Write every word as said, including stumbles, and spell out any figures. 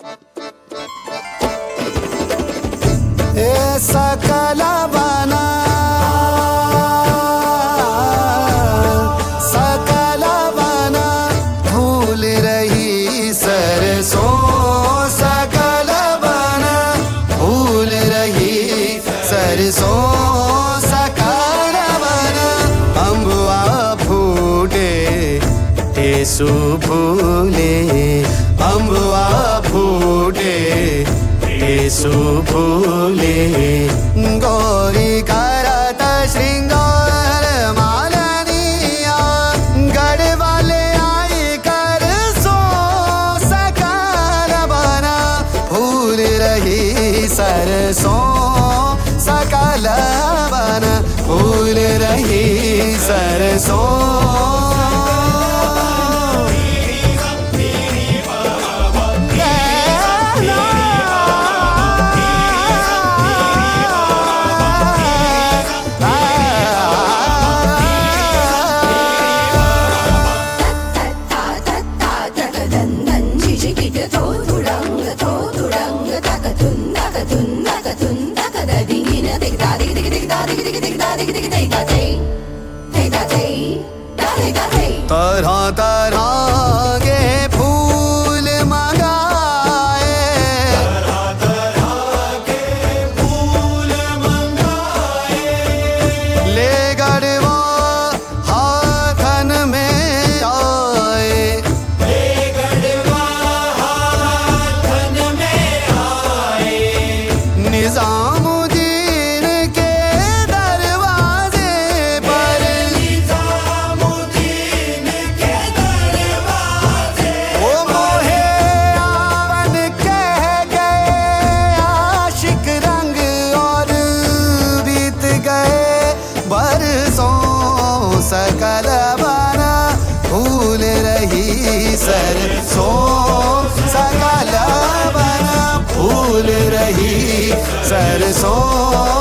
सकल बना सकल बना भूल रही सरसों, सकल बना भूल रही सरसों, सकल बना अम्बुआ फूटे टेसु फूले, अम्बुआ फूटे टेसु फूले, गौरी करत श्रृंगार मालनिया, गढ़वाले आई कर सो, सकल बना भूल रही सरसों, सकल बना भूल रही सरसों। तरह तरह के फूल मंगाए, तरह तरह के फूल मंगाए, ले गढ़वा हाथन में आए, ले गढ़वा हाथन में आए, निजामुद्दीन के दरवाजे पर, निजामुद्दीन के दरवाजे वो मोहे आवन कह गए आशिक रंग, और बीत गए बरसों, सकल बना भूल रही सरसों, सकल बना भूल रही सरसों।